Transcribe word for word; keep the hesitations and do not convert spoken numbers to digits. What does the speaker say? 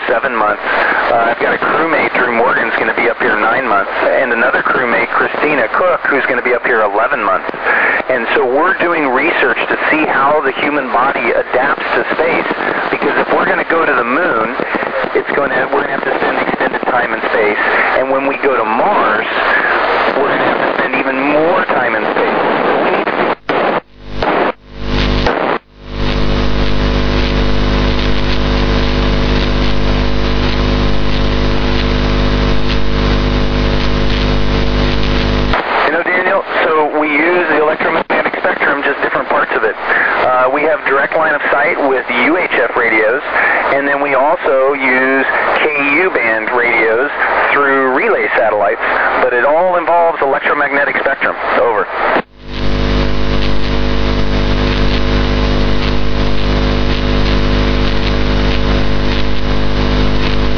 seven months. Uh, I've got a crewmate, Drew Morgan's going to be up here nine months, and another crewmate, Christina Cook, who's going to be up here eleven months. And so we're doing research to see how the human body adapts to space, because if we're going to go to the moon, it's going to we're going to have to spend extended time in space, and when we go to Mars, we're going to have to spend even more time in space. We need to Uh, we have direct line of sight with U H F radios, and then we also use K U band radios through relay satellites, but it all involves electromagnetic